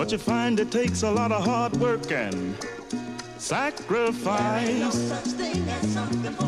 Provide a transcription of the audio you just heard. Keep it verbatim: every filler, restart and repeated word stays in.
But you find it takes a lot of hard work and sacrifice. There ain't no such thing as something for